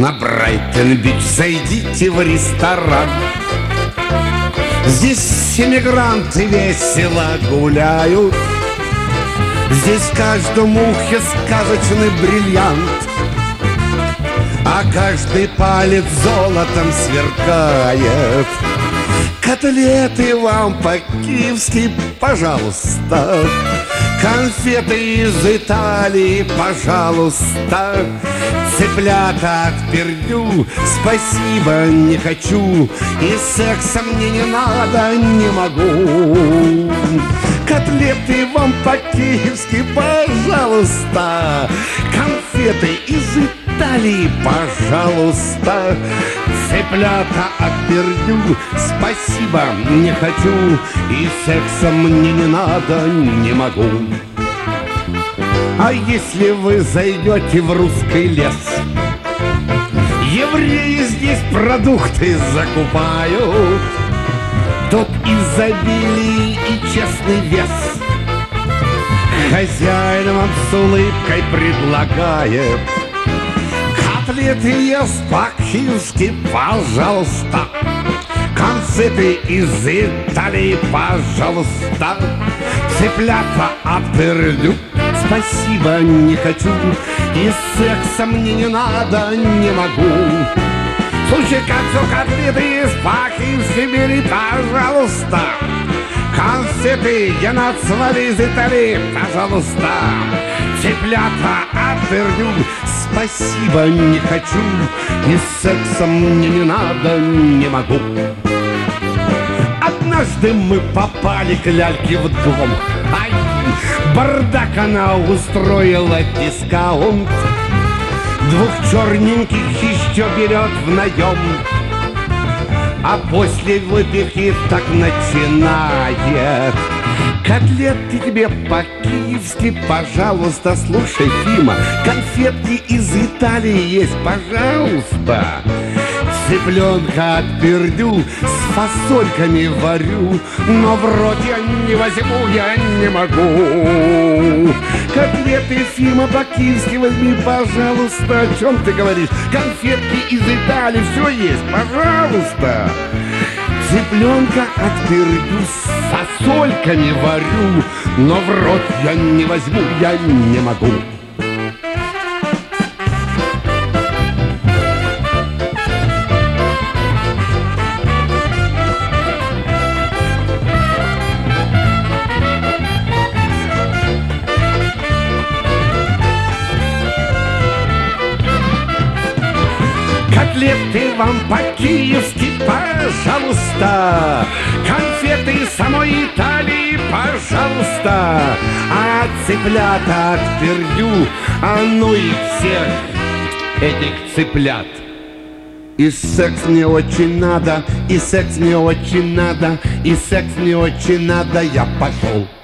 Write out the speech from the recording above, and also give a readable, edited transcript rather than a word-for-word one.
на Брайтон-Бич зайдите в ресторан. Здесь эмигранты весело гуляют, здесь в каждом ухе сказочный бриллиант, а каждый палец золотом сверкает. Котлеты вам по-киевски, пожалуйста. Конфеты из Италии, пожалуйста. Цыплята от Пердю, спасибо, не хочу. И секса мне не надо, не могу. Котлеты вам по-киевски, пожалуйста. Конфеты из Италии, пожалуйста. Цыплята от Пердю, спасибо, не хочу. И секса мне не надо, не могу. А если вы зайдете в русский лес, евреи здесь продукты закупают. Тут изобилие и честный вес. Хозяин вам с улыбкой предлагает. Котлеты ест по-киевски, пожалуйста. Конфеты из Италии, пожалуйста. Цыплята от Пердю, спасибо, не хочу. И секса мне не надо, не могу. Слушай, как котлеты из по-киевски бери, пожалуйста. Конфеты я нацвали из Италии, пожалуйста. Цыплята от Пердю, спасибо, не хочу. И секса мне не надо, не могу. Однажды мы попали к ляльке в дом. Ай, бардак она устроила, дискаунт. Двух черненьких еще берет в наем. А после выпивки так начинает. Котлеты тебе по-киевски, пожалуйста. Слушай, Фима, конфетки из Италии есть, пожалуйста. Цыпленка от Пердю с фасольками варю, но в рот я не возьму, я не могу. Котлеты, Фима, по-киевски возьми, пожалуйста. О чем ты говоришь? Конфетки из Италии, все есть, пожалуйста. Цыпленка от Пердю с фасольками варю, но в рот я не возьму, я не могу. Котлеты вам по-киевски, пожалуйста. Конфеты из самой Италии, пожалуйста. А цыплята от Пердю, а ну и всех этих цыплят. И секс мне очень надо, и секс мне очень надо, и секс мне очень надо, я пошел.